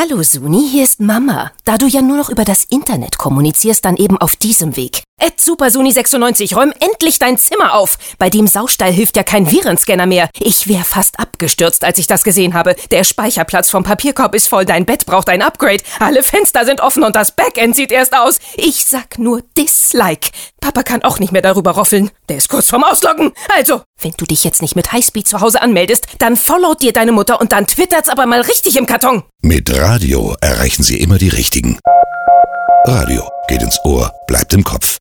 Hallo Suni, hier ist Mama. Da du ja nur noch über das Internet kommunizierst, dann eben auf diesem Weg. @supersuni96, räum endlich dein Zimmer auf. Bei dem Saustall hilft ja kein Virenscanner mehr. Ich wäre fast abgestürzt, als ich das gesehen habe. Der Speicherplatz vom Papierkorb ist voll, dein Bett braucht ein Upgrade. Alle Fenster sind offen und das Backend sieht erst aus. Ich sag nur Dislike. Papa kann auch nicht mehr darüber roffeln. Der ist kurz vorm Ausloggen. Also, wenn du dich jetzt nicht mit Highspeed zu Hause anmeldest, dann followt dir deine Mutter und dann twittert's aber mal richtig im Karton. Mit Radio erreichen Sie immer die Richtigen. Radio geht ins Ohr, bleibt im Kopf.